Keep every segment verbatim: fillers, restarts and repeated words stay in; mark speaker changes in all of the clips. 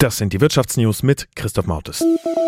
Speaker 1: Das sind die Wirtschaftsnews mit Christoph Mautes.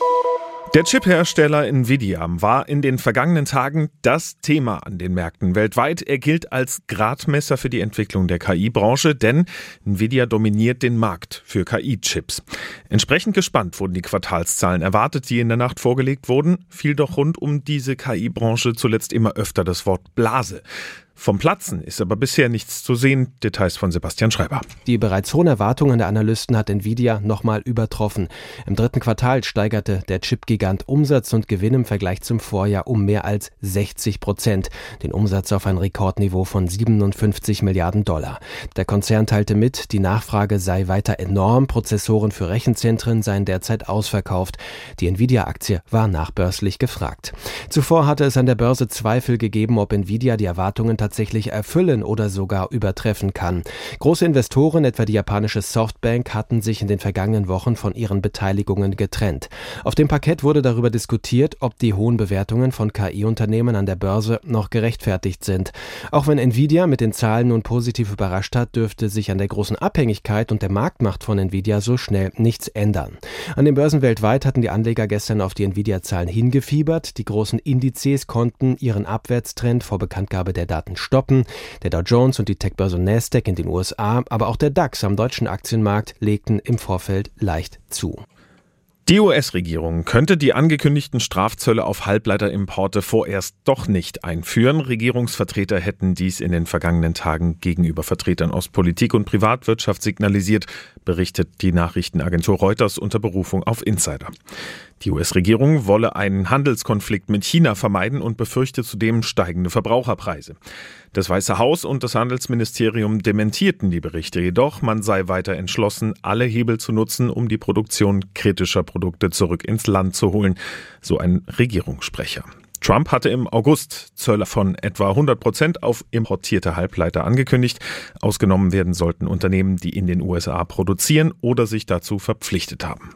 Speaker 1: Der Chiphersteller Nvidia war in den vergangenen Tagen das Thema an den Märkten weltweit. Er gilt als Gradmesser für die Entwicklung der K I-Branche, denn Nvidia dominiert den Markt für K I-Chips. Entsprechend gespannt wurden die Quartalszahlen erwartet, die in der Nacht vorgelegt wurden, fiel doch rund um diese K I-Branche zuletzt immer öfter das Wort Blase. Vom Platzen ist aber bisher nichts zu sehen. Details von Sebastian Schreiber.
Speaker 2: Die bereits hohen Erwartungen der Analysten hat Nvidia nochmal übertroffen. Im dritten Quartal steigerte der Chipgigant Umsatz und Gewinn im Vergleich zum Vorjahr um mehr als sechzig Prozent. Den Umsatz auf ein Rekordniveau von siebenundfünfzig Milliarden Dollar. Der Konzern teilte mit, die Nachfrage sei weiter enorm. Prozessoren für Rechenzentren seien derzeit ausverkauft. Die Nvidia-Aktie war nachbörslich gefragt. Zuvor hatte es an der Börse Zweifel gegeben, ob Nvidia die Erwartungen tatsächlich erfüllen oder sogar übertreffen kann. Große Investoren, etwa die japanische Softbank, hatten sich in den vergangenen Wochen von ihren Beteiligungen getrennt. Auf dem Parkett wurde darüber diskutiert, ob die hohen Bewertungen von K I-Unternehmen an der Börse noch gerechtfertigt sind. Auch wenn Nvidia mit den Zahlen nun positiv überrascht hat, dürfte sich an der großen Abhängigkeit und der Marktmacht von Nvidia so schnell nichts ändern. An den Börsen weltweit hatten die Anleger gestern auf die Nvidia-Zahlen hingefiebert. Die großen Indizes konnten ihren Abwärtstrend vor Bekanntgabe der Daten stoppen. Der Dow Jones und die Tech-Börse Nasdaq in den U S A, aber auch der DAX am deutschen Aktienmarkt legten im Vorfeld leicht zu.
Speaker 1: Die U S-Regierung könnte die angekündigten Strafzölle auf Halbleiterimporte vorerst doch nicht einführen. Regierungsvertreter hätten dies in den vergangenen Tagen gegenüber Vertretern aus Politik und Privatwirtschaft signalisiert, berichtet die Nachrichtenagentur Reuters unter Berufung auf Insider. Die U S-Regierung wolle einen Handelskonflikt mit China vermeiden und befürchte zudem steigende Verbraucherpreise. Das Weiße Haus und das Handelsministerium dementierten die Berichte, jedoch man sei weiter entschlossen, alle Hebel zu nutzen, um die Produktion kritischer Produkte zurück ins Land zu holen, so ein Regierungssprecher. Trump hatte im August Zölle von etwa hundert Prozent auf importierte Halbleiter angekündigt. Ausgenommen werden sollten Unternehmen, die in den U S A produzieren oder sich dazu verpflichtet haben.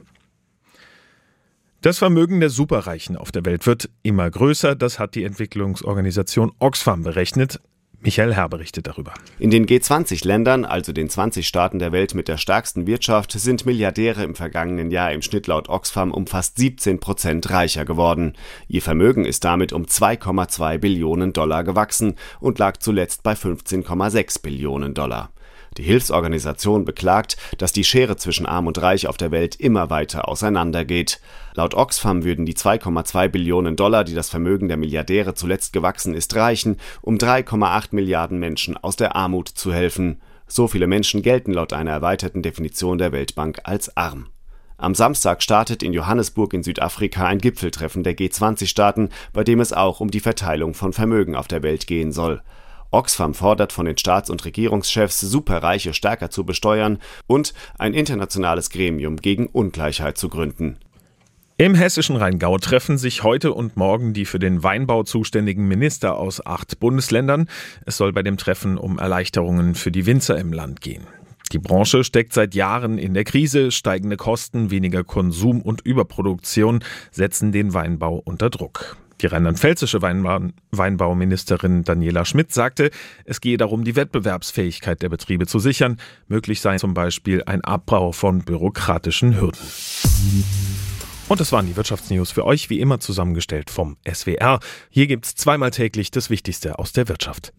Speaker 1: Das Vermögen der Superreichen auf der Welt wird immer größer, das hat die Entwicklungsorganisation Oxfam berechnet. Michael Herr berichtet darüber.
Speaker 3: In den G zwanzig Ländern, also den zwanzig Staaten der Welt mit der stärksten Wirtschaft, sind Milliardäre im vergangenen Jahr im Schnitt laut Oxfam um fast siebzehn Prozent reicher geworden. Ihr Vermögen ist damit um zwei Komma zwei Billionen Dollar gewachsen und lag zuletzt bei fünfzehn Komma sechs Billionen Dollar. Die Hilfsorganisation beklagt, dass die Schere zwischen Arm und Reich auf der Welt immer weiter auseinandergeht. Laut Oxfam würden die zwei Komma zwei Billionen Dollar, die das Vermögen der Milliardäre zuletzt gewachsen ist, reichen, um drei Komma acht Milliarden Menschen aus der Armut zu helfen. So viele Menschen gelten laut einer erweiterten Definition der Weltbank als arm. Am Samstag startet in Johannesburg in Südafrika ein Gipfeltreffen der G zwanzig Staaten, bei dem es auch um die Verteilung von Vermögen auf der Welt gehen soll. Oxfam fordert von den Staats- und Regierungschefs, Superreiche stärker zu besteuern und ein internationales Gremium gegen Ungleichheit zu gründen.
Speaker 1: Im hessischen Rheingau treffen sich heute und morgen die für den Weinbau zuständigen Minister aus acht Bundesländern. Es soll bei dem Treffen um Erleichterungen für die Winzer im Land gehen. Die Branche steckt seit Jahren in der Krise. Steigende Kosten, weniger Konsum und Überproduktion setzen den Weinbau unter Druck. Die rheinland-pfälzische Weinbau- Weinbauministerin Daniela Schmidt sagte, es gehe darum, die Wettbewerbsfähigkeit der Betriebe zu sichern. Möglich sei zum Beispiel ein Abbau von bürokratischen Hürden. Und das waren die Wirtschaftsnews für euch, wie immer zusammengestellt vom S W R. Hier gibt's zweimal täglich das Wichtigste aus der Wirtschaft.